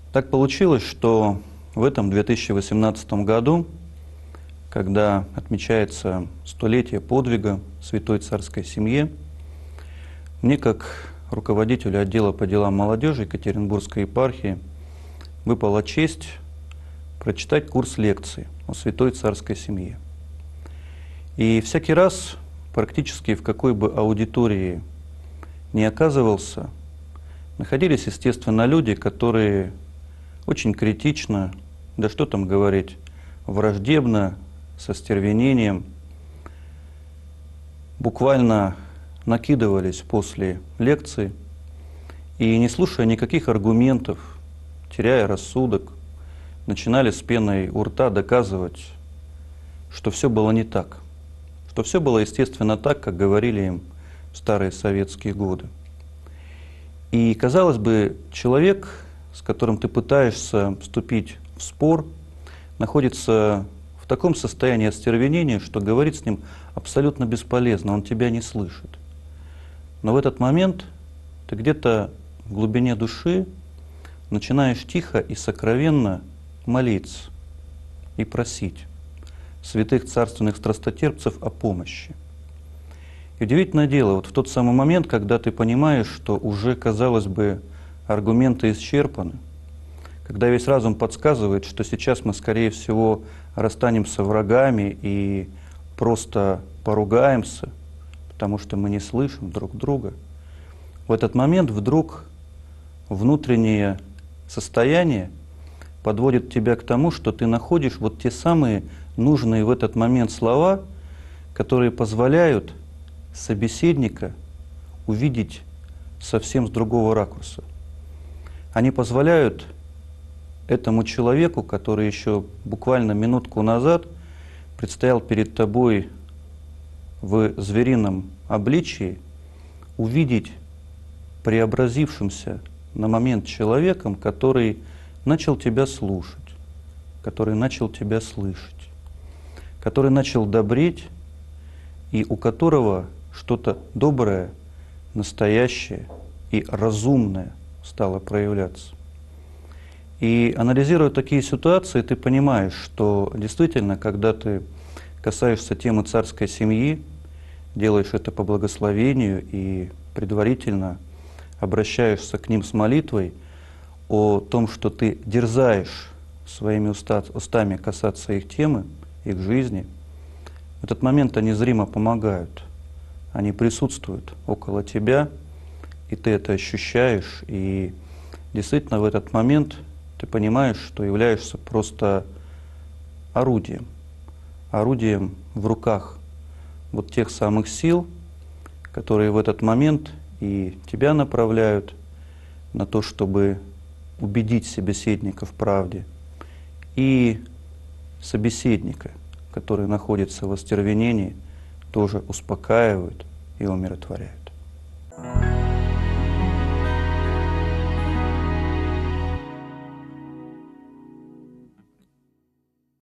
Так получилось, что в этом 2018 году, когда отмечается столетие подвига святой царской семье, мне, как руководителю отдела по делам молодежи Екатеринбургской епархии, выпала честь прочитать курс лекций о святой царской семье. И всякий раз, практически в какой бы аудитории ни оказывался, находились, естественно, люди, которые очень критично, да что там говорить, враждебно, со остервенением, буквально накидывались после лекции и, не слушая никаких аргументов, теряя рассудок, начинали с пеной у рта доказывать, что все было не так, что все было, естественно, так, как говорили им в старые советские годы. И, казалось бы, человек, с которым ты пытаешься вступить в спор, находится в таком состоянии остервенения, что говорить с ним абсолютно бесполезно, он тебя не слышит. Но в этот момент ты где-то в глубине души начинаешь тихо и сокровенно молиться и просить святых царственных страстотерпцев о помощи. И удивительное дело, вот в тот самый момент, когда ты понимаешь, что уже, казалось бы, аргументы исчерпаны, когда весь разум подсказывает, что сейчас мы, скорее всего, расстанемся врагами и просто поругаемся, потому что мы не слышим друг друга, в этот момент вдруг внутреннее состояние подводит тебя к тому, что ты находишь вот те самые нужные в этот момент слова, которые позволяют собеседника увидеть совсем с другого ракурса. Они позволяют этому человеку, который еще буквально минутку назад предстоял перед тобой в зверином обличии, увидеть преобразившимся на момент человеком, который начал тебя слушать, который начал тебя слышать, который начал добреть и у которого что-то доброе, настоящее и разумное стало проявляться. И анализируя такие ситуации, ты понимаешь, что действительно, когда ты касаешься темы царской семьи, делаешь это по благословению и предварительно обращаешься к ним с молитвой о том, что ты дерзаешь своими устами касаться их темы, их жизни, в этот момент они зримо помогают, они присутствуют около тебя, и ты это ощущаешь, и действительно в этот момент ты понимаешь, что являешься просто орудием в руках вот тех самых сил, которые в этот момент и тебя направляют на то, чтобы убедить собеседника в правде, и собеседника, который находится в остервенении, тоже успокаивают и умиротворяют.